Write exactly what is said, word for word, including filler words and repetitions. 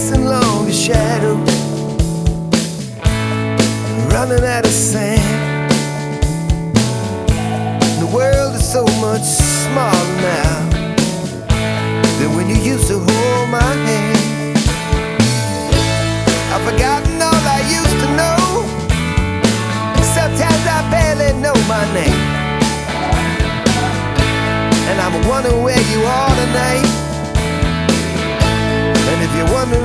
casting long shadows, running out of sand. The world is so much smaller now than when you used to hold my hand. I've forgotten all I used to know. Sometimes I barely know my name, and I'm wondering where you are tonight. And if you're wondering